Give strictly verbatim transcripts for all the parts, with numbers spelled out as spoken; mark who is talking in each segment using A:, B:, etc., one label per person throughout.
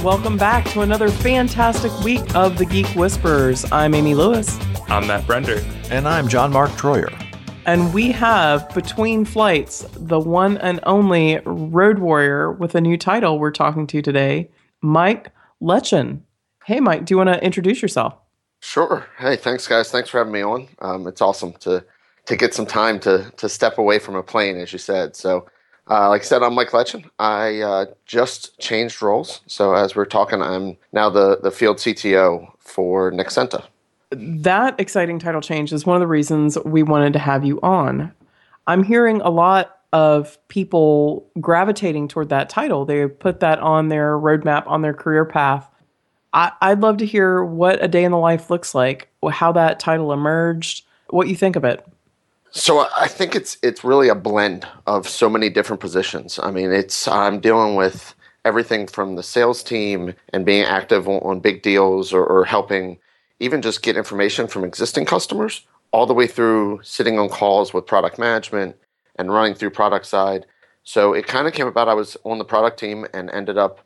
A: welcome back to another fantastic week of the Geek Whisperers. I'm Amy Lewis.
B: I'm Matt Brender.
C: And I'm John Mark Troyer.
A: And we have, between flights, the one and only road warrior with a new title we're talking to today, Mike Letchin. Hey, Mike, do you want to introduce yourself?
D: Sure. Hey, thanks, guys. Thanks for having me on. Um, it's awesome to to get some time to to step away from a plane, as you said. So, uh, like I said, I'm Mike Letchin. I uh, just changed roles. So as we're talking, I'm now the, the field C T O for Nexenta.
A: That exciting title change is one of the reasons we wanted to have you on. I'm hearing a lot of people gravitating toward that title. They put that on their roadmap, on their career path. I, I'd love to hear what a day in the life looks like, how that title emerged, what you think of it.
D: So I think it's it's really a blend of so many different positions. I mean, it's I'm dealing with everything from the sales team and being active on, on big deals or, or helping even just get information from existing customers, all the way through sitting on calls with product management and running through product side. So it kind of came about, I was on the product team and ended up,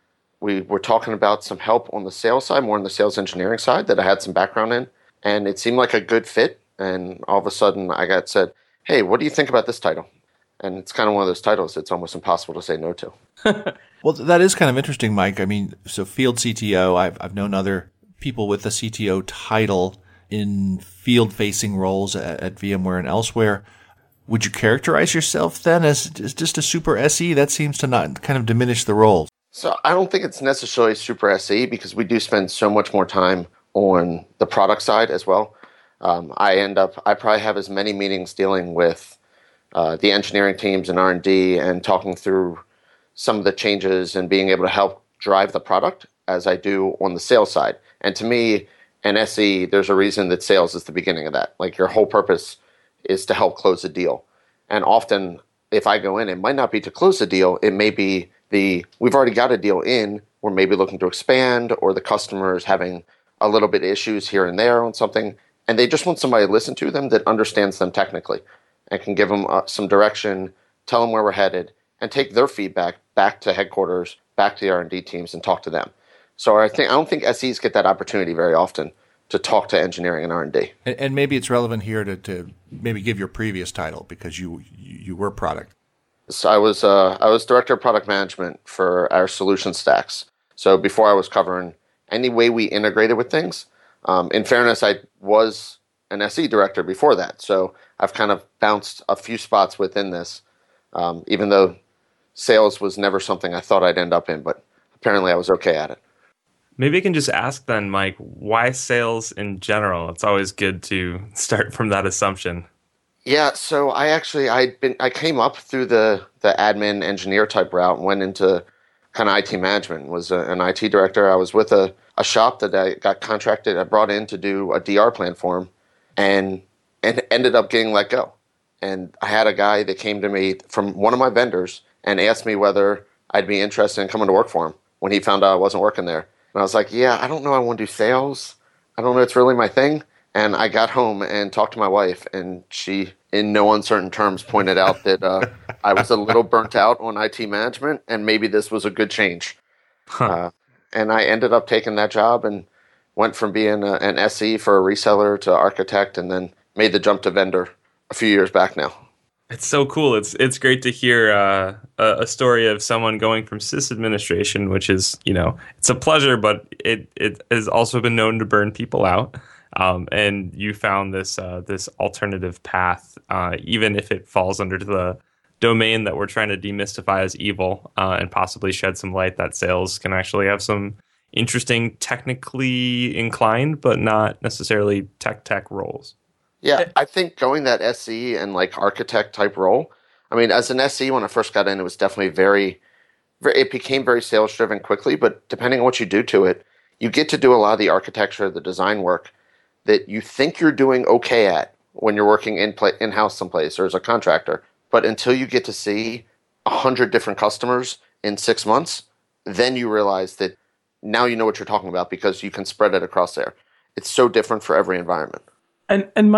D: we were talking about some help on the sales side, more on the sales engineering side that I had some background in. And it seemed like a good fit. And all of a sudden I got said, hey, what do you think about this title? And it's kind of one of those titles it's almost impossible to say no to.
C: Well, that is kind of interesting, Mike. I mean, so field C T O, I've, I've known other people with the C T O title in field-facing roles at, at VMware and elsewhere. Would you characterize yourself then as, as just a super S E? That seems to not kind of diminish the role.
D: So I don't think it's necessarily super S E because we do spend so much more time on the product side as well. Um, I end up, I probably have as many meetings dealing with uh, the engineering teams and R and D and talking through some of the changes and being able to help drive the product as I do on the sales side. And to me, an S E, there's a reason that sales is the beginning of that. Like your whole purpose is to help close a deal. And often if I go in, it might not be to close the deal. It may be the, we've already got a deal in, we're maybe looking to expand, or the customer is having a little bit of issues here and there on something. And they just want somebody to listen to them that understands them technically and can give them uh, some direction, tell them where we're headed, and take their feedback back to headquarters, back to the R and D teams and talk to them. So I think I don't think S Es get that opportunity very often to talk to engineering and R and D.
C: And, and maybe it's relevant here to, to maybe give your previous title because you you, you were product.
D: So I was uh, I was director of product management for our solution stacks. So before I was covering any way we integrated with things. Um, in fairness, I was an S E director before that. So I've kind of bounced a few spots within this, um, even though sales was never something I thought I'd end up in, but apparently I was okay at it.
B: Maybe I can just ask then, Mike, why sales in general? It's always good to start from that assumption.
D: Yeah, so I actually I'd been I came up through the the admin engineer type route and went into kind of I T management. Was a, an I T director. I was with a, a shop that I got contracted. I brought in to do a D R plan for him, and and ended up getting let go. And I had a guy that came to me from one of my vendors and asked me whether I'd be interested in coming to work for him when he found out I wasn't working there. And I was like, yeah, I don't know I want to do sales. I don't know it's really my thing. And I got home and talked to my wife, and she, in no uncertain terms, pointed out that uh, I was a little burnt out on I T management, and maybe this was a good change. Huh. Uh, and I ended up taking that job and went from being a, an S E for a reseller to architect, and then made the jump to vendor a few years back now.
B: It's so cool. It's it's great to hear uh, a, a story of someone going from sysadministration, which is, you know, it's a pleasure, but it, it has also been known to burn people out. Um, and you found this uh, this alternative path, uh, even if it falls under the domain that we're trying to demystify as evil, uh, and possibly shed some light that sales can actually have some interesting, technically inclined, but not necessarily tech tech roles.
D: Yeah, I think going that S E and like architect type role, I mean, as an S E, when I first got in, it was definitely very, very it became very sales driven quickly, but depending on what you do to it, you get to do a lot of the architecture, the design work that you think you're doing okay at when you're working in play, in-house someplace or as a contractor. But until you get to see a hundred different customers in six months, then you realize that now you know what you're talking about because you can spread it across there. It's so different for every environment.
A: And and Mike,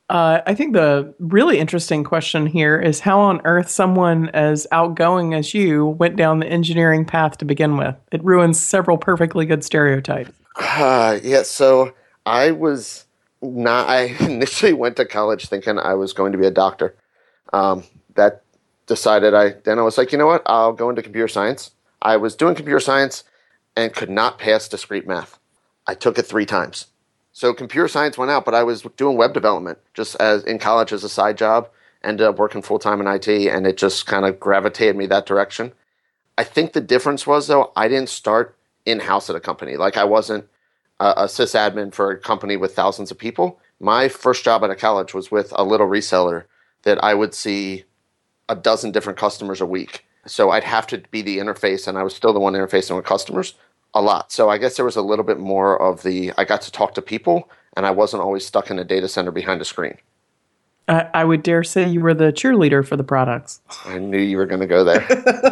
A: Uh, I think the really interesting question here is how on earth someone as outgoing as you went down the engineering path to begin with. It ruins several perfectly good stereotypes.
D: Uh, yeah, so I was not, I initially went to college thinking I was going to be a doctor. Um, that decided I, then I was like, you know what, I'll go into computer science. I was doing computer science and could not pass discrete math. I took it three times. So computer science went out, but I was doing web development just as in college as a side job, ended up working full-time in I T, and it just kind of gravitated me that direction. I think the difference was, though, I didn't start in-house at a company. Like I wasn't a, a sysadmin for a company with thousands of people. My first job out of college was with a little reseller that I would see a dozen different customers a week. So I'd have to be the interface, and I was still the one interfacing with customers a lot. So I guess there was a little bit more of the, I got to talk to people, and I wasn't always stuck in a data center behind a screen.
A: I, I would dare say you were the cheerleader for the products.
D: I knew you were going to go there.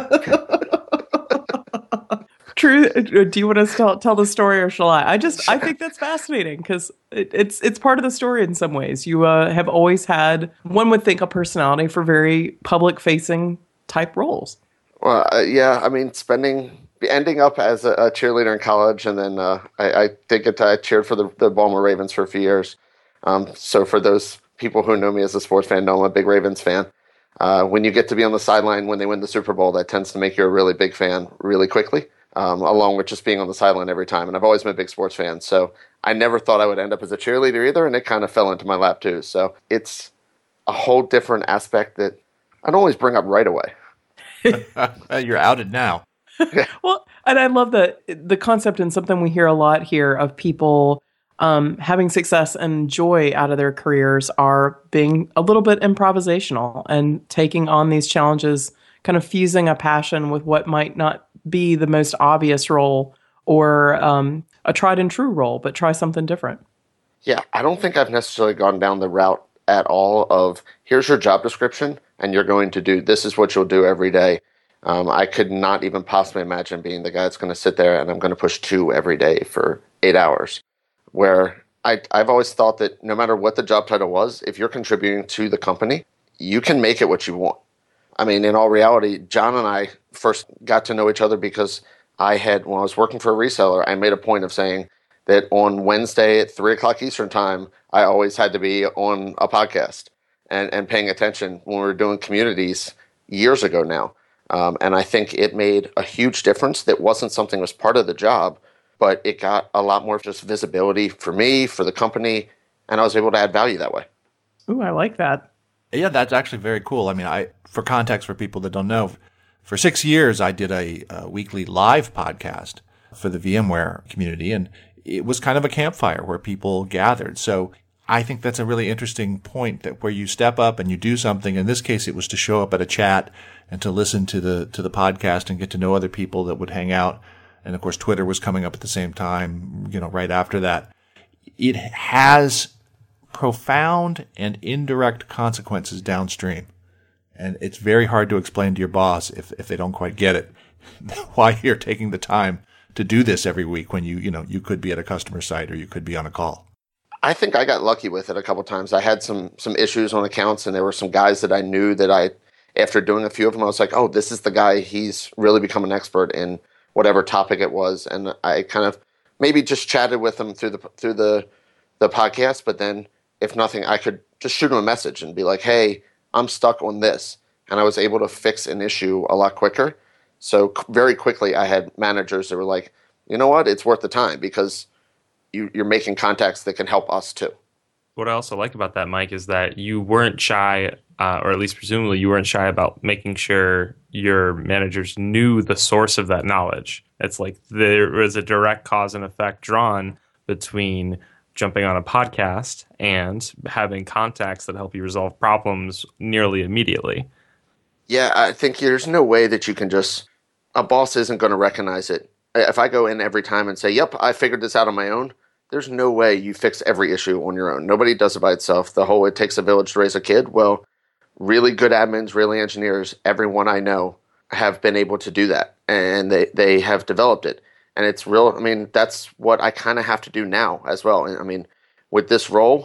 A: True. Do you want to tell, tell the story, or shall I? I just, I think that's fascinating because it, it's it's part of the story in some ways. You uh, have always had, one would think, a personality for very public-facing type roles.
D: Well, uh, yeah, I mean, spending... ending up as a, a cheerleader in college, and then uh, I, I did get to, I cheered for the, the Baltimore Ravens for a few years. Um, so for those people who know me as a sports fan, know I'm a big Ravens fan. Uh, when you get to be on the sideline when they win the Super Bowl, that tends to make you a really big fan really quickly, um, along with just being on the sideline every time. And I've always been a big sports fan, so I never thought I would end up as a cheerleader either, and it kind of fell into my lap too. So it's a whole different aspect that I don't always bring up right away.
C: You're outed now.
A: Well, and I love the the concept, and something we hear a lot here of people um, having success and joy out of their careers are being a little bit improvisational and taking on these challenges, kind of fusing a passion with what might not be the most obvious role or um, a tried and true role, but try something different.
D: Yeah, I don't think I've necessarily gone down the route at all of here's your job description and you're going to do, this is what you'll do every day. Um, I could not even possibly imagine being the guy that's going to sit there and I'm going to push two every day for eight hours. Where I, I've always thought that no matter what the job title was, if you're contributing to the company, you can make it what you want. I mean, in all reality, John and I first got to know each other because I had, when I was working for a reseller, I made a point of saying that on Wednesday at three o'clock Eastern time, I always had to be on a podcast and, and paying attention when we were doing communities years ago now. Um, and I think it made a huge difference. That wasn't something that was part of the job, but it got a lot more just visibility for me, for the company, and I was able to add value that way.
A: Ooh, I like that.
C: Yeah, that's actually very cool. I mean, I for context for people that don't know, for six years I did a, a weekly live podcast for the VMware community, and it was kind of a campfire where people gathered. So I think that's a really interesting point, that where you step up and you do something. In this case, it was to show up at a chat and to listen to the to the podcast and get to know other people that would hang out. And of course, Twitter was coming up at the same time, you know, right after that. It has profound and indirect consequences downstream. And it's very hard to explain to your boss if, if they don't quite get it, why you're taking the time to do this every week when you, you know, you could be at a customer site or you could be on a call.
D: I think I got lucky with it a couple of times. I had some some issues on accounts, and there were some guys that I knew that I, after doing a few of them, I was like, oh, this is the guy. He's really become an expert in whatever topic it was. And I kind of maybe just chatted with him through the through the the podcast, but then if nothing, I could just shoot him a message and be like, hey, I'm stuck on this. And I was able to fix an issue a lot quicker. So very quickly, I had managers that were like, you know what, it's worth the time because you, you're making contacts that can help us too.
B: What I also like about that, Mike, is that you weren't shy, uh, or at least presumably you weren't shy about making sure your managers knew the source of that knowledge. It's like there was a direct cause and effect drawn between jumping on a podcast and having contacts that help you resolve problems nearly immediately.
D: Yeah, I think there's no way that you can just, a boss isn't going to recognize it. If I go in every time and say, yep, I figured this out on my own, there's no way you fix every issue on your own. Nobody does it by itself. The whole, it takes a village to raise a kid. Well, really good admins, really engineers, everyone I know have been able to do that. And they, they have developed it. And it's real. I mean, that's what I kind of have to do now as well. I mean, with this role,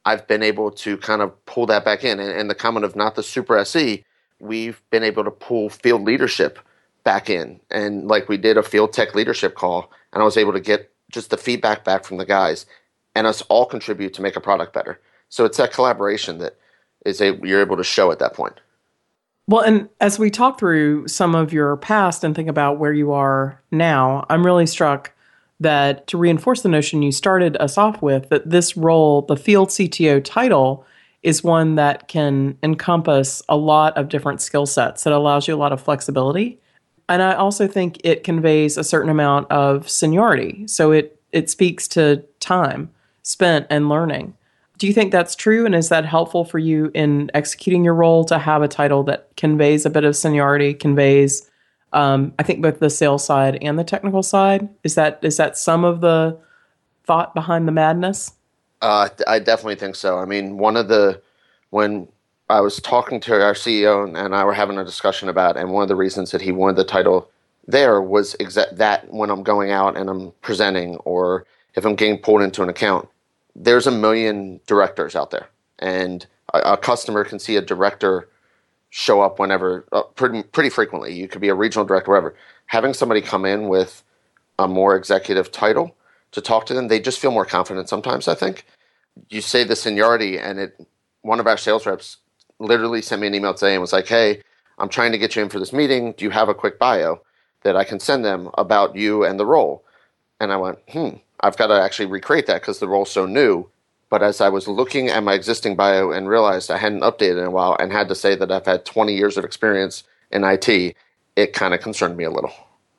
D: I've been able to kind of pull that back in. And, and the comment of not the super S E, we've been able to pull field leadership back in. And like we did a field tech leadership call, and I was able to get just the feedback back from the guys and us all contribute to make a product better. So it's that collaboration that is a, you're able to show at that point.
A: Well, and as we talk through some of your past and think about where you are now, I'm really struck that to reinforce the notion you started us off with, that this role, the field C T O title, is one that can encompass a lot of different skill sets. That allows you a lot of flexibility. And I also think it conveys a certain amount of seniority. So it it speaks to time spent and learning. Do you think that's true? And is that helpful for you in executing your role to have a title that conveys a bit of seniority, conveys, um, I think, both the sales side and the technical side? Is that is that some of the thought behind the madness?
D: Uh, I definitely think so. I mean, one of the, when I was talking to our C E O and I were having a discussion about it, and one of the reasons that he wanted the title there was exa- that when I'm going out and I'm presenting, or if I'm getting pulled into an account, there's a million directors out there, and a, a customer can see a director show up whenever, uh, pretty, pretty frequently. You could be a regional director, whatever. Having somebody come in with a more executive title to talk to them, they just feel more confident sometimes, I think. You say the seniority, and it, one of our sales reps literally sent me an email today and was like, hey, I'm trying to get you in for this meeting. Do you have a quick bio that I can send them about you and the role? And I went, hmm, I've got to actually recreate that because the role's so new. But as I was looking at my existing bio and realized I hadn't updated in a while and had to say that I've had twenty years of experience in I T, it kind of concerned me a little.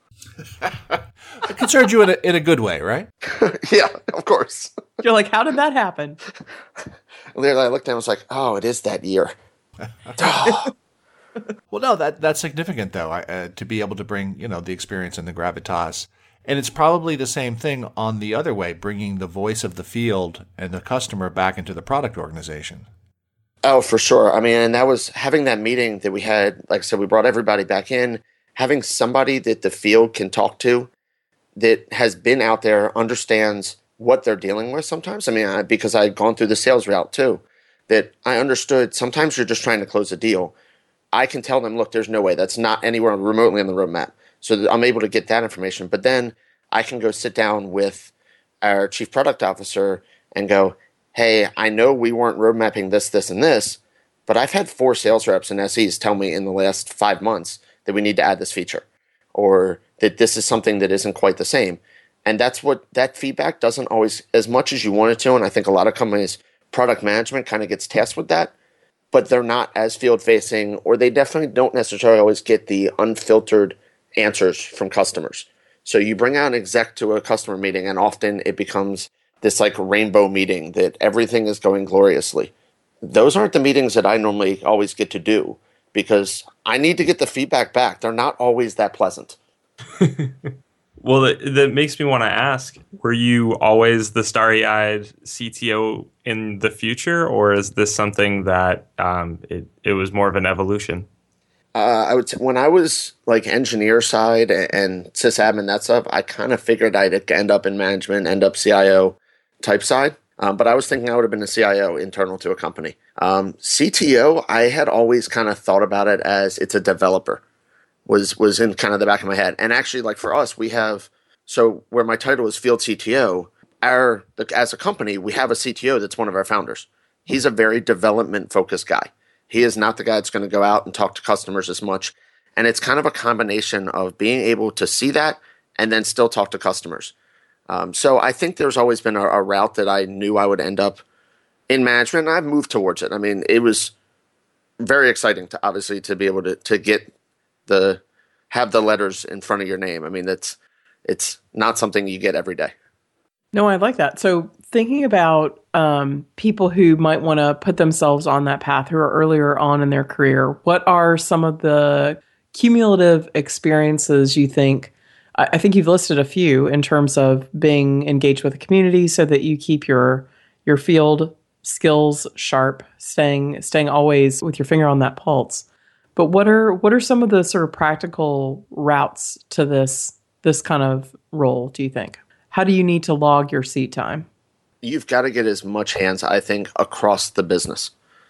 C: It concerned you in a, in a good way, right?
D: Yeah, of course.
A: You're like, how did that happen?
D: Literally, I looked down and was like, oh, it is that year.
C: Well, no, that that's significant, though, uh, to be able to bring, you know, the experience and the gravitas. And it's probably the same thing on the other way, bringing the voice of the field and the customer back into the product organization.
D: Oh, for sure. I mean, and that was having that meeting that we had, like I said, we brought everybody back in, having somebody that the field can talk to that has been out there, understands what they're dealing with sometimes. I mean, I, because I'd gone through the sales route too, that I understood sometimes you're just trying to close a deal. I can tell them, look, there's no way. That's not anywhere remotely on the roadmap. So I'm able to get that information. But then I can go sit down with our chief product officer and go, hey, I know we weren't road mapping this, this, and this, but I've had four sales reps and S Es tell me in the last five months that we need to add this feature, or that this is something that isn't quite the same. And that's what that feedback doesn't always, as much as you want it to, and I think a lot of companies, product management kind of gets tasked with that, but they're not as field-facing, or they definitely don't necessarily always get the unfiltered answers from customers. So you bring out an exec to a customer meeting, and often it becomes this like rainbow meeting that everything is going gloriously. Those aren't the meetings that I normally always get to do because I need to get the feedback back. They're not always that pleasant.
B: Well, that, that makes me want to ask, were you always the starry-eyed C T O in the future, or is this something that um, it, it was more of an evolution?
D: Uh, I would t- when I was like engineer side and, and sysadmin, that stuff, I kind of figured I'd end up in management, end up C I O type side. Um, but I was thinking I would have been a C I O internal to a company. Um, C T O, I had always kind of thought about it as it's a developer, was was in kind of the back of my head. And actually, like for us, we have, so where my title is field C T O, our as a company, we have a C T O that's one of our founders. He's a very development focused guy. He is not the guy that's going to go out and talk to customers as much. And it's kind of a combination of being able to see that and then still talk to customers. Um, so I think there's always been a, a route that I knew I would end up in management, and I've moved towards it. I mean, it was very exciting to obviously to be able to to get the have the letters in front of your name. I mean, that's it's not something you get every day.
A: No, I like that. So thinking about um, people who might want to put themselves on that path, who are earlier on in their career, what are some of the cumulative experiences you think? I, I think you've listed a few in terms of being engaged with the community so that you keep your your field skills sharp, staying staying always with your finger on that pulse. But what are what are some of the sort of practical routes to this this kind of role, do you think? How do you need to log your seat time?
D: you've got to get as much hands, I think, across the business.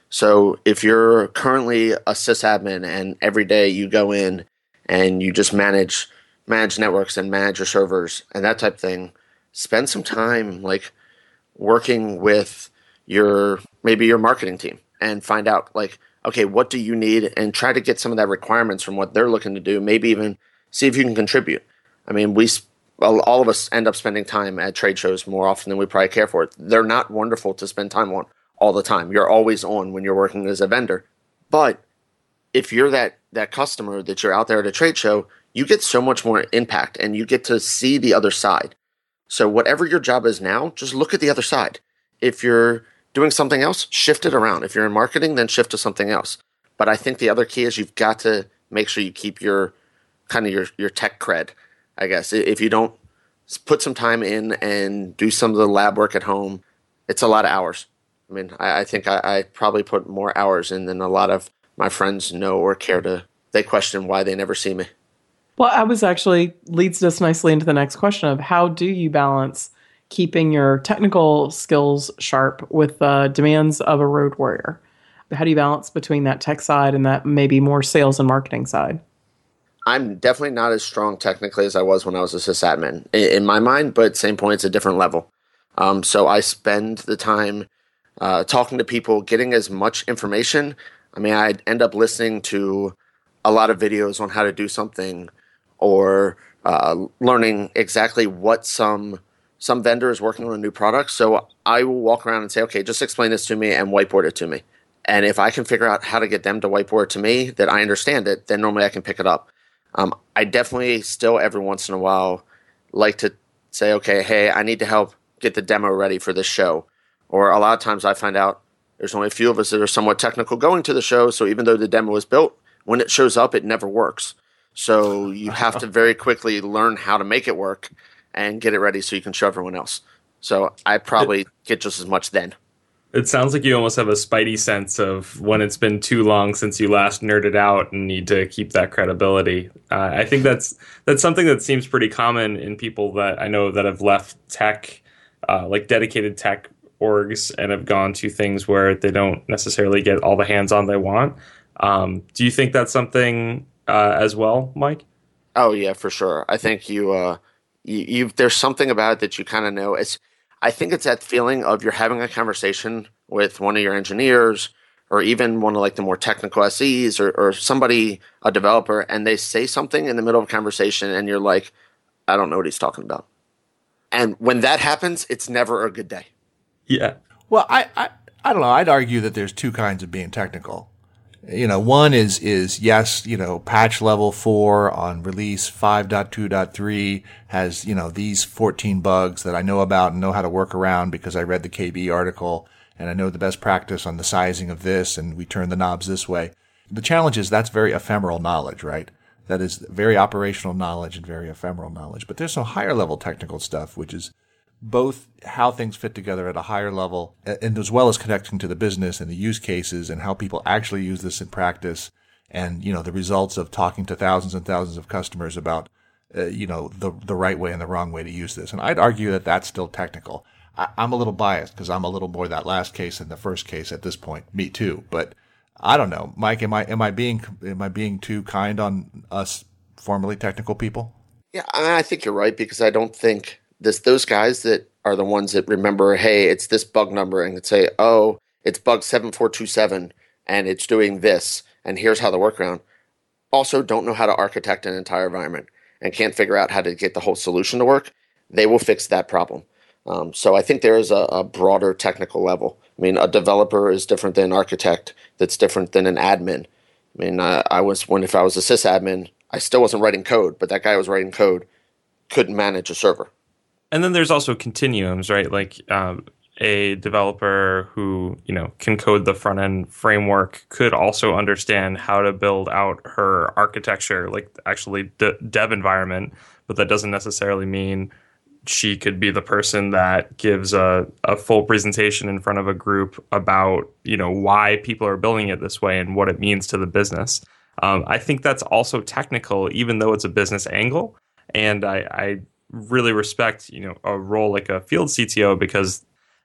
D: So if you're currently a sysadmin and every day you go in and you just manage manage networks and manage your servers and that type of thing, spend some time like working with your maybe your marketing team and find out like, okay, what do you need, and try to get some of that requirements from what they're looking to do. Maybe even see if you can contribute. I mean, we all of us end up spending time at trade shows more often than we probably care for it. They're not wonderful to spend time on all the time. You're always on when you're working as a vendor. But if you're that that customer that you're out there at a trade show, you get so much more impact and you get to see the other side. So whatever your job is now, just look at the other side. If you're doing something else, shift it around. If you're in marketing, then shift to something else. But I think the other key is you've got to make sure you keep your kind of your, your tech cred, I guess. If you don't put some time in and do some of the lab work at home, it's a lot of hours. I mean, I, I think I, I probably put more hours in than a lot of my friends know or care to. They question why they never see me.
A: Well, I was actually leads us nicely into the next question of how do you balance keeping your technical skills sharp with the demands of a road warrior? How do you balance between that tech side and that maybe more sales and marketing side?
D: I'm definitely not as strong technically as I was when I was a sysadmin in my mind, but same point, it's a different level. Um, so I spend the time uh, talking to people, getting as much information. I mean, I'd end up listening to a lot of videos on how to do something, or uh, learning exactly what some some vendor is working on a new product. So I will walk around and say, okay, just explain this to me and whiteboard it to me. And if I can figure out how to get them to whiteboard to me, that I understand it, then normally I can pick it up. Um, I definitely still every once in a while like to say, okay, hey, I need to help get the demo ready for this show. Or a lot of times I find out there's only a few of us that are somewhat technical going to the show. So even though the demo is built, when it shows up, it never works. So you have to very quickly learn how to make it work and get it ready so you can show everyone else. So I probably it, get just as much then.
B: It sounds like you almost have a spidey sense of when it's been too long since you last nerded out and need to keep that credibility. Uh, I think that's that's something that seems pretty common in people that I know that have left tech, uh, like dedicated tech orgs, and have gone to things where they don't necessarily get all the hands-on they want. Um, do you think that's something uh, as well, Mike?
D: Oh yeah, for sure. I think you, uh, you, you've, there's something about it that you kind of know. It's, I think it's that feeling of you're having a conversation with one of your engineers, or even one of like the more technical S Es, or, or somebody, a developer, and they say something in the middle of a conversation, and you're like, I don't know what he's talking about. And when that happens, it's never a good day.
B: Yeah.
C: Well, I, I, I don't know. I'd argue that there's two kinds of being technical. You know, one is, is yes, you know, patch level four on release five point two point three has, you know, these fourteen bugs that I know about and know how to work around because I read the K B article and I know the best practice on the sizing of this and we turn the knobs this way. The challenge is that's very ephemeral knowledge, right? That is very operational knowledge and very ephemeral knowledge. But there's some higher level technical stuff, which is both how things fit together at a higher level, and as well as connecting to the business and the use cases and how people actually use this in practice, and you know the results of talking to thousands and thousands of customers about uh, you know the the right way and the wrong way to use this. And I'd argue that that's still technical. I, I'm a little biased because I'm a little more that last case than the first case at this point. Me too, but I don't know, Mike. Am I am I being am I being too kind on us formerly technical people?
D: Yeah, I mean, I think you're right, because I don't think this those guys that are the ones that remember, hey, it's this bug number, and could say, oh, it's bug seven four two seven, and it's doing this, and here's how the workaround. Also don't know how to architect an entire environment and can't figure out how to get the whole solution to work. They will fix that problem. Um, so I think there is a, a broader technical level. I mean, a developer is different than an architect. That's different than an admin. I mean, uh, I was when if I was a sysadmin, I still wasn't writing code, but that guy was writing code, couldn't manage a server.
B: And then there's also continuums, right? Like um, a developer who, you know, can code the front end framework could also understand how to build out her architecture, like actually the dev environment, but that doesn't necessarily mean she could be the person that gives a, a full presentation in front of a group about, you know, why people are building it this way and what it means to the business. Um, I think that's also technical, even though it's a business angle. And I, I really respect, you know, a role like a field C T O, because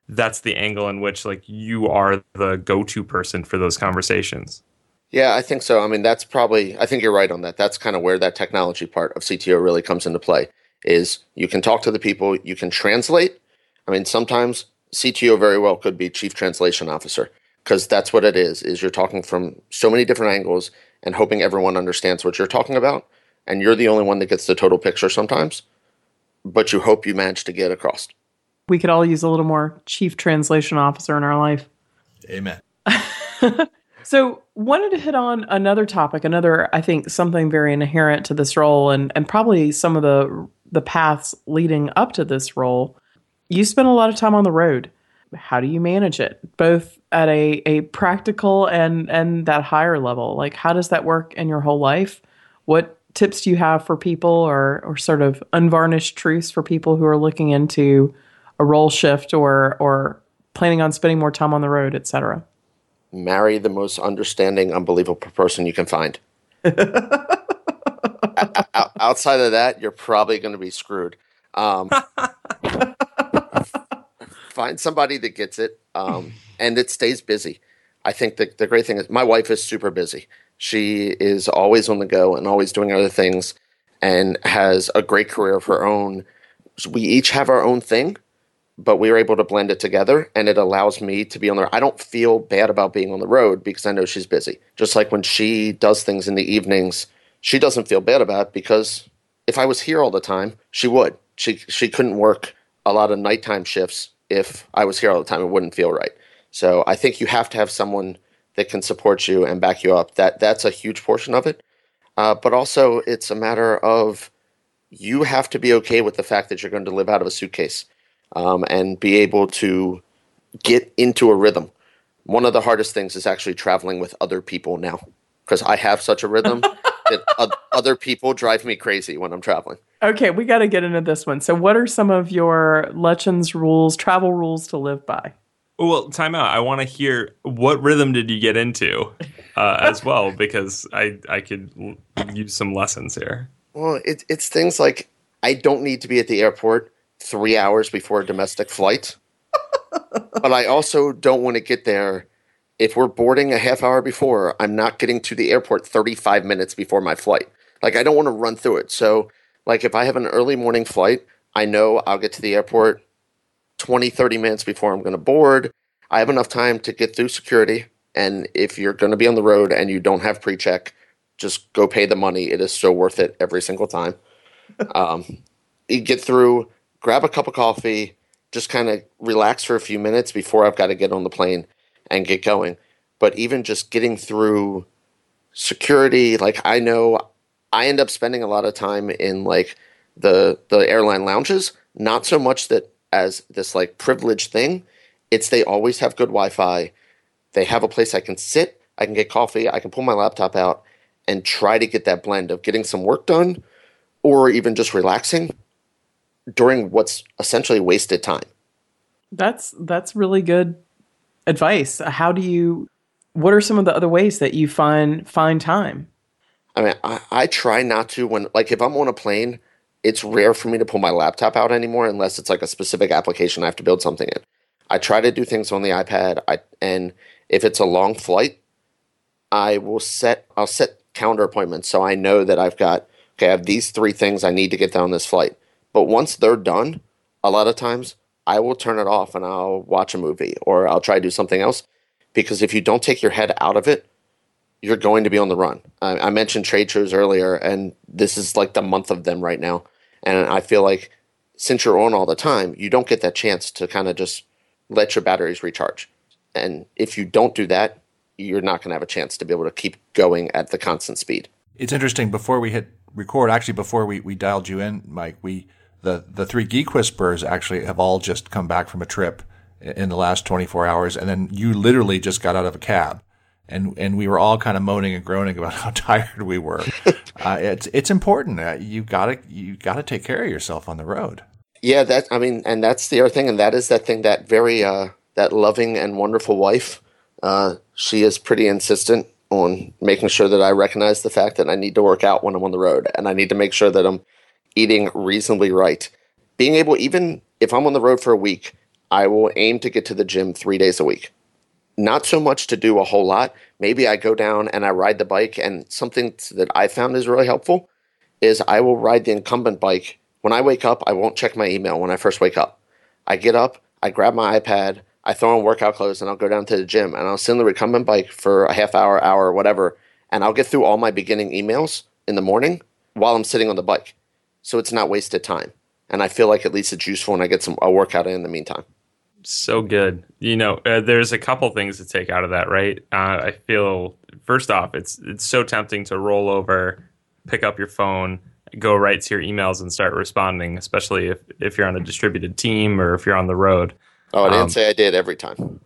B: that's the angle in which like you are the go-to person for those conversations.
D: Yeah, I think so. I mean, that's probably, I think you're right on that. That's kind of where that technology part of C T O really comes into play, is you can talk to the people, you can translate. I mean, sometimes C T O very well could be Chief Translation Officer, because that's what it is, is you're talking from so many different angles and hoping everyone understands what you're talking about. And you're the only one that gets the total picture sometimes, but you hope you manage to get across.
A: We could all use a little more Chief Translation Officer in our life.
C: Amen.
A: So wanted to hit on another topic, another, I think, something very inherent to this role and, and probably some of the the paths leading up to this role. You spend a lot of time on the road. How do you manage it, both at a, a practical and, and that higher level? Like, how does that work in your whole life? What tips do you have for people, or, or sort of unvarnished truths for people who are looking into a role shift or or planning on spending more time on the road, et cetera?
D: Marry the most understanding, unbelievable person you can find. o- outside of that, you're probably going to be screwed. Um, find somebody that gets it, um, and it stays busy. I think the, the great thing is my wife is super busy. She is always on the go and always doing other things and has a great career of her own. We each have our own thing, but we were able to blend it together, and it allows me to be on the. I don't feel bad about being on the road because I know she's busy. Just like when she does things in the evenings, she doesn't feel bad about it, because if I was here all the time, she would. She she couldn't work a lot of nighttime shifts if I was here all the time. It wouldn't feel right. So I think you have to have someone that can support you and back you up. That that's a huge portion of it. Uh, but also, it's a matter of you have to be okay with the fact that you're going to live out of a suitcase. Um, and be able to get into a rhythm. One of the hardest things is actually traveling with other people now, because I have such a rhythm that o- other people drive me crazy when I'm traveling.
A: Okay, we got to get into this one. So what are some of your Lutchens rules, travel rules to live by?
B: Well, time out. I want to hear, what rhythm did you get into uh, as well, because I, I could l- use some lessons here.
D: Well, it, it's things like I don't need to be at the airport three hours before a domestic flight. But I also don't want to get there. If we're boarding a half hour before, I'm not getting to the airport thirty-five minutes before my flight. Like, I don't want to run through it. So, like, if I have an early morning flight, I know I'll get to the airport twenty, thirty minutes before I'm going to board. I have enough time to get through security. And if you're going to be on the road and you don't have pre-check, just go pay the money. It is so worth it every single time. Um, you get through, grab a cup of coffee, just kind of relax for a few minutes before I've got to get on the plane and get going. But even just getting through security, like, I know I end up spending a lot of time in like the the airline lounges, not so much that as this like privileged thing. It's they always have good Wi-Fi. They have a place I can sit, I can get coffee, I can pull my laptop out and try to get that blend of getting some work done or even just relaxing during what's essentially wasted time.
A: That's that's really good advice. How do you, what are some of the other ways that you find find time?
D: I mean, I, I try not to when, like, if I'm on a plane, it's rare for me to pull my laptop out anymore unless it's like a specific application I have to build something in. I try to do things on the iPad. I and if it's a long flight, I will set I'll set calendar appointments so I know that I've got, okay, I have these three things I need to get done on this flight. But once they're done, a lot of times I will turn it off and I'll watch a movie or I'll try to do something else. Because if you don't take your head out of it, you're going to be on the run. I, I mentioned trade shows earlier, and this is like the month of them right now. And I feel like since you're on all the time, you don't get that chance to kind of just let your batteries recharge. And if you don't do that, you're not going to have a chance to be able to keep going at the constant speed.
C: It's interesting. Before we hit record, actually, before we, we dialed you in, Mike, we the the three Geek Whisperers actually have all just come back from a trip in the last twenty-four hours, and then you literally just got out of a cab, and and we were all kind of moaning and groaning about how tired we were. uh, it's it's important. Uh, you gotta you gotta take care of yourself on the road.
D: Yeah, that I mean, and that's the other thing, and that is that thing that very uh, that loving and wonderful wife. Uh, she is pretty insistent on making sure that I recognize the fact that I need to work out when I'm on the road, and I need to make sure that I'm eating reasonably right. Being able, even if I'm on the road for a week, I will aim to get to the gym three days a week. Not so much to do a whole lot. Maybe I go down and I ride the bike, and something that I found is really helpful is I will ride the incumbent bike. When I wake up, I won't check my email when I first wake up. I get up, I grab my iPad, I throw on workout clothes, and I'll go down to the gym, and I'll sit on the recumbent bike for a half hour, hour, whatever, and I'll get through all my beginning emails in the morning while I'm sitting on the bike. So it's not wasted time. And I feel like at least it's useful and I get some a workout in the meantime.
B: So good. You know, uh, there's a couple things to take out of that, right? Uh, I feel, first off, it's it's so tempting to roll over, pick up your phone, go right to your emails and start responding, especially if, if you're on a distributed team or if you're on the road.
D: Oh, I didn't
B: um,
D: say I did every time.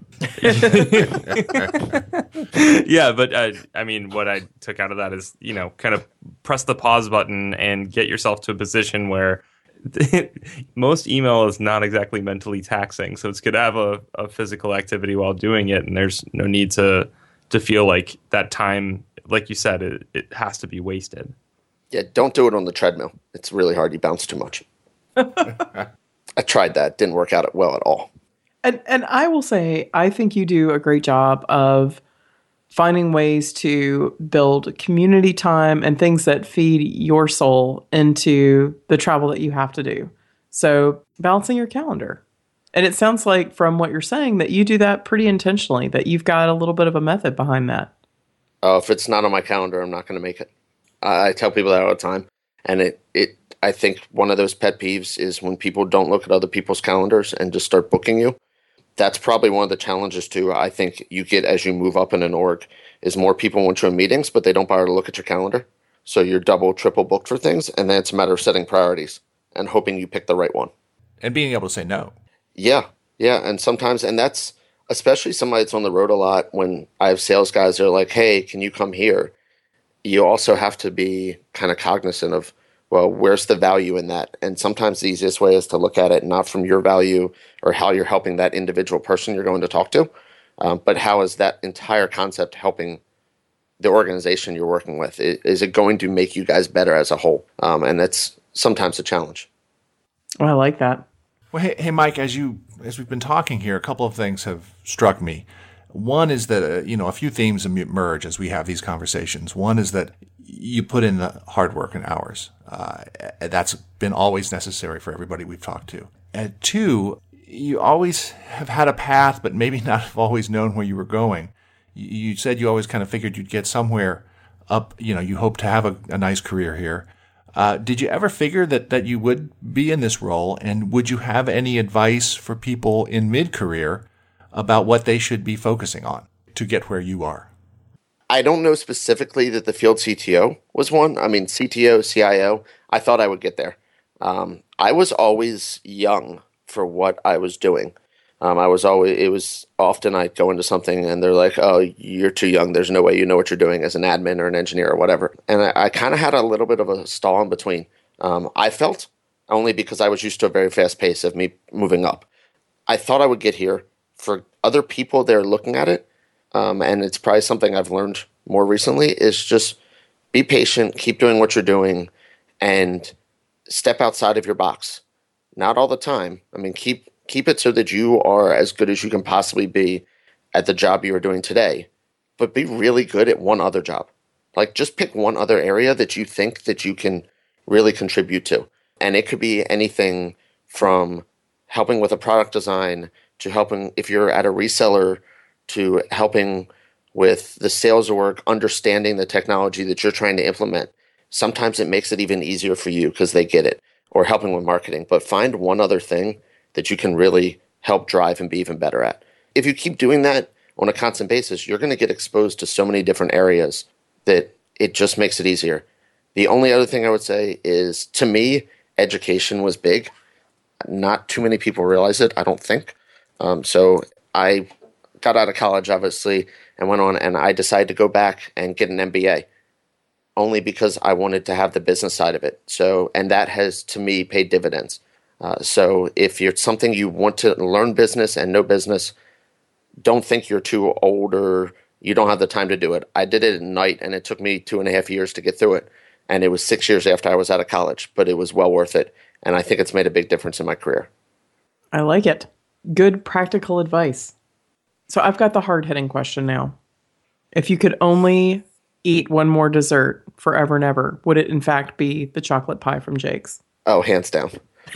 B: Yeah, but uh, I mean, what I took out of that is, you know, kind of press the pause button and get yourself to a position where most email is not exactly mentally taxing. So it's good to have a, a physical activity while doing it. And there's no need to to feel like that time, like you said, it, it has to be wasted.
D: Yeah, don't do it on the treadmill. It's really hard. You bounce too much. I tried that. Didn't work out well at all.
A: And and I will say, I think you do a great job of finding ways to build community time and things that feed your soul into the travel that you have to do. So balancing your calendar. And it sounds like from what you're saying that you do that pretty intentionally, that you've got a little bit of a method behind that.
D: Uh, if it's not on my calendar, I'm not going to make it. I, I tell people that all the time. And it, it, I think one of those pet peeves is when people don't look at other people's calendars and just start booking you. That's probably one of the challenges too. I think you get as you move up in an org is more people want you in meetings, but they don't bother to look at your calendar. So you're double, triple booked for things. And then it's a matter of setting priorities and hoping you pick the right one.
C: And being able to say no.
D: Yeah. Yeah. And sometimes, and that's especially somebody that's on the road a lot. When I have sales guys that are like, hey, can you come here? You also have to be kind of cognizant of, well, where's the value in that? And sometimes the easiest way is to look at it not from your value or how you're helping that individual person you're going to talk to, um, but how is that entire concept helping the organization you're working with? Is, is it going to make you guys better as a whole? Um, and that's sometimes a challenge.
A: Well, I like that.
C: Well, hey, hey, Mike, as you as we've been talking here, a couple of things have struck me. One is that uh, you know a few themes emerge as we have these conversations. One is that you put in the hard work and hours. Uh, that's been always necessary for everybody we've talked to. And two, you always have had a path, but maybe not have always known where you were going. You, you said you always kind of figured you'd get somewhere up. You know, you hope to have a, a nice career here. Uh, did you ever figure that, that you would be in this role? And would you have any advice for people in mid-career about what they should be focusing on to get where you are?
D: I don't know specifically that the field C T O was one. I mean, C T O, C I O, I thought I would get there. Um, I was always young for what I was doing. Um, I was always, it was often I'd go into something and they're like, oh, you're too young. There's no way you know what you're doing as an admin or an engineer or whatever. And I, I kind of had a little bit of a stall in between. Um, I felt only because I was used to a very fast pace of me moving up. I thought I would get here. For other people, they're looking at it. Um, and it's probably something I've learned more recently is just be patient, keep doing what you're doing, and step outside of your box. Not all the time. I mean, keep keep it so that you are as good as you can possibly be at the job you are doing today, but be really good at one other job. Like just pick one other area that you think that you can really contribute to. And it could be anything from helping with a product design to helping if you're at a reseller to helping with the sales org, understanding the technology that you're trying to implement. Sometimes it makes it even easier for you because they get it, or helping with marketing. But find one other thing that you can really help drive and be even better at. If you keep doing that on a constant basis, you're going to get exposed to so many different areas that it just makes it easier. The only other thing I would say is, to me, education was big. Not too many people realize it, I don't think. Um, so I got out of college, obviously, and went on, and I decided to go back and get an M B A, only because I wanted to have the business side of it. So, and that has, to me, paid dividends. Uh, so if you're something you want to learn business and know business, don't think you're too old or you don't have the time to do it. I did it at night, and it took me two and a half years to get through it. And it was six years after I was out of college, but it was well worth it. And I think it's made a big difference in my career.
A: I like it. good practical advice. So I've got the hard-hitting question now. If you could only eat one more dessert forever and ever, would it in fact be the chocolate pie from Jake's?
D: Oh, hands down.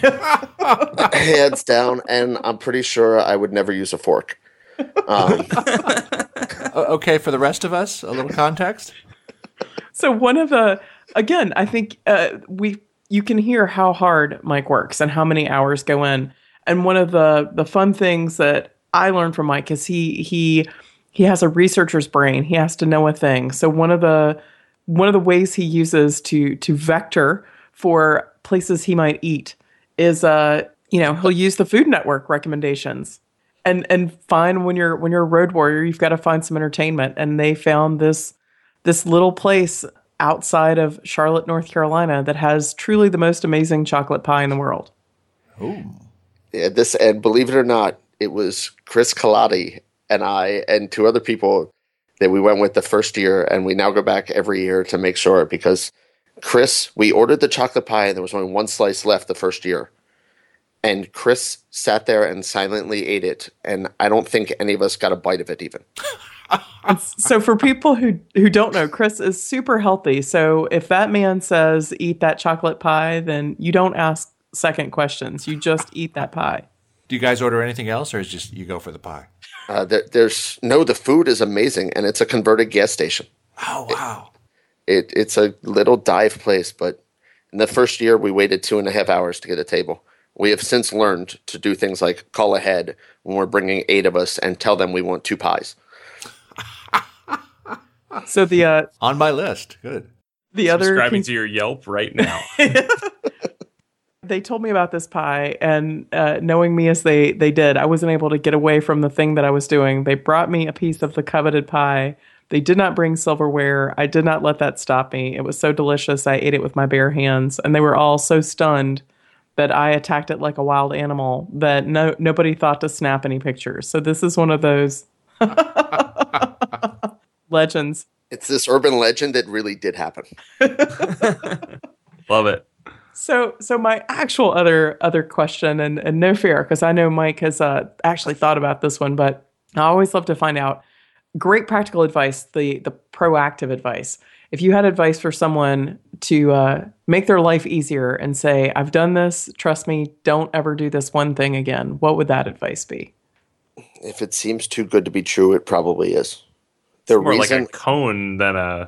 D: Hands down. And I'm pretty sure I would never use a fork. Um,
C: okay, for the rest of us, a little context.
A: So one of the, again, I think uh, we you can hear how hard Mike works and how many hours go in. And one of the the fun things that I learned from Mike is he he he has a researcher's brain. He has to know a thing. So one of the one of the ways he uses to to vector for places he might eat is uh you know he'll use the Food Network recommendations and and find when you're when you're a road warrior you've got to find some entertainment, and they found this this little place outside of Charlotte, North Carolina that has truly the most amazing chocolate pie in the world.
C: Oh.
D: Yeah, this, and believe it or not, it was Chris Kaladi and I and two other people that we went with the first year, and we now go back every year to make sure, because Chris, we ordered the chocolate pie and there was only one slice left the first year. And Chris sat there and silently ate it, and I don't think any of us got a bite of it even.
A: So for people who, who don't know, Chris is super healthy. So if that man says, eat that chocolate pie, then you don't ask second questions. You just eat that pie.
C: Do you guys order anything else, or is just you go for the pie?
D: Uh, there, there's no, the food is amazing, and it's a converted gas station.
C: Oh, wow.
D: It, it It's a little dive place, but in the first year, we waited two and a half hours to get a table. We have since learned to do things like call ahead when we're bringing eight of us and tell them we want two pies.
A: So the uh,
C: on my list, good.
A: The other
B: subscribing to your Yelp right now.
A: They told me about this pie, and uh, knowing me as they they did, I wasn't able to get away from the thing that I was doing. They brought me a piece of the coveted pie. They did not bring silverware. I did not let that stop me. It was so delicious. I ate it with my bare hands, and they were all so stunned that I attacked it like a wild animal that no nobody thought to snap any pictures. So this is one of those legends.
D: It's this urban legend that really did happen.
B: Love it.
A: So, so my actual other other question, and, and no fear, because I know Mike has uh, actually thought about this one, but I always love to find out great practical advice, the the proactive advice. If you had advice for someone to uh, make their life easier and say, "I've done this, trust me, don't ever do this one thing again," what would that advice be?
D: If it seems too good to be true, it probably is.
B: The it's more reason, like a cone than a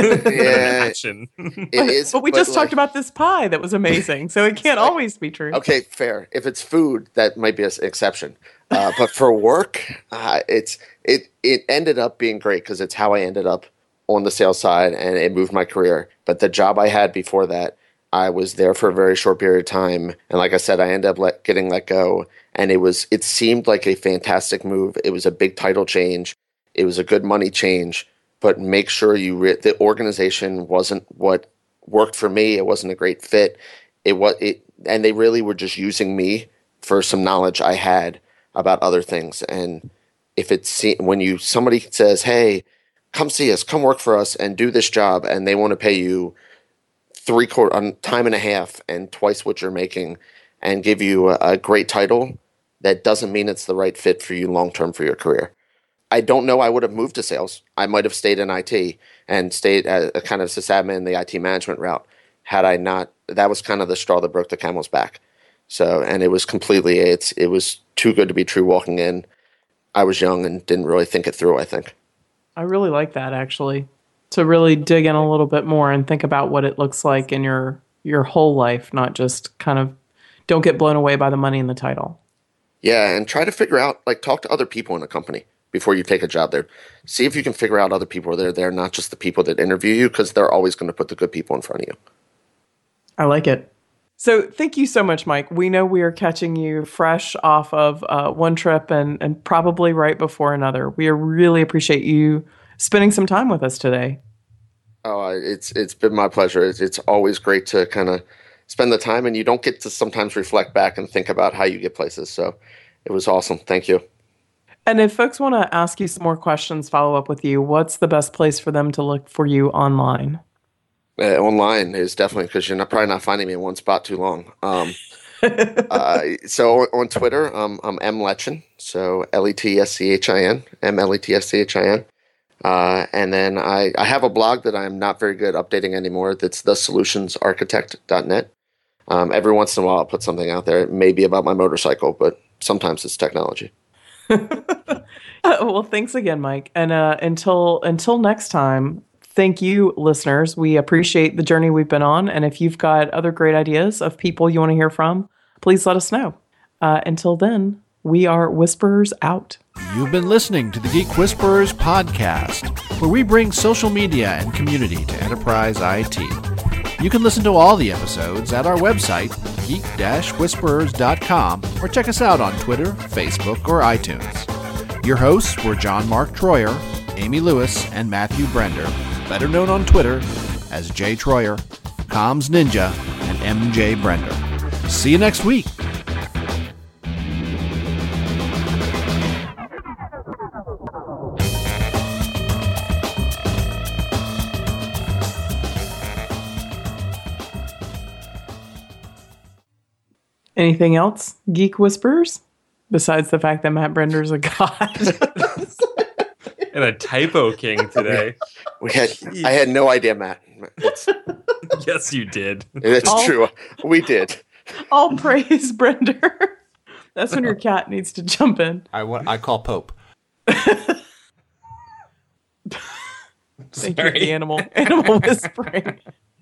D: yeah,
B: action.
D: It is,
A: but we but just like, talked about this pie that was amazing, so it can't like, always be true.
D: Okay, fair. If it's food, that might be an exception. Uh, but for work, uh, it's it it ended up being great because it's how I ended up on the sales side, and it moved my career. But the job I had before that, I was there for a very short period of time, and like I said, I ended up let, getting let go. And it was it seemed like a fantastic move. It was a big title change. It was a good money change, but make sure you re- the organization wasn't what worked for me. It wasn't a great fit. It was it, and they really were just using me for some knowledge I had about other things. And if it's when you somebody says, "Hey, come see us, come work for us, and do this job," and they want to pay you three quarter on time and a half and twice what you're making, and give you a, a great title, that doesn't mean it's the right fit for you long term for your career. I don't know I would have moved to sales. I might have stayed in I T and stayed as a kind of sysadmin in the I T management route had I not. That was kind of the straw that broke the camel's back. So, and it was completely, it's, it was too good to be true walking in. I was young and didn't really think it through, I think.
A: I really like that, actually, to really dig in a little bit more and think about what it looks like in your, your whole life, not just kind of don't get blown away by the money and the title.
D: Yeah, and try to figure out, like, talk to other people in a company before you take a job there. See if you can figure out other people that are there, not just the people that interview you, because they're always going to put the good people in front of you.
A: I like it. So thank you so much, Mike. We know we are catching you fresh off of uh, one trip and, and probably right before another. We really appreciate you spending some time with us today.
D: Oh, it's it's been my pleasure. It's, it's always great to kind of spend the time, and you don't get to sometimes reflect back and think about how you get places. So it was awesome. Thank you.
A: And if folks want to ask you some more questions, follow up with you, what's the best place for them to look for you online?
D: Uh, online is definitely, because you're not, probably not finding me in one spot too long. Um, uh, so on, on Twitter, um, I'm M Letchin, so L E T S C H I N, M L E T S C H I N. Uh, and then I, I have a blog that I'm not very good updating anymore. That's the solutions architect dot net. Um, every once in a while, I'll put something out there. It may be about my motorcycle, but sometimes it's technology.
A: Well, thanks again, Mike. And uh, until until next time, thank you, listeners. We appreciate the journey we've been on. And if you've got other great ideas of people you want to hear from, please let us know. Uh, until then, we are Whisperers out.
C: You've been listening to the Geek Whisperers podcast, where we bring social media and community to enterprise I T. You can listen to all the episodes at our website, geek dash whisperers dot com, or check us out on Twitter, Facebook, or iTunes. Your hosts were John Mark Troyer, Amy Lewis, and Matthew Brender, better known on Twitter as Jay Troyer, Comms Ninja, and M J Brender. See you next week.
A: Anything else, Geek Whisperers? Besides the fact that Matt Brender's a god.
B: And a typo king today.
D: We had I had no idea, Matt. It's,
B: Yes, you did.
D: it's
A: Oh.
D: true. We did.
A: All praise Brender. That's when your cat needs to jump in.
C: I, want, I call Pope.
A: Thank you,
B: Sorry.
A: the animal. Animal whispering.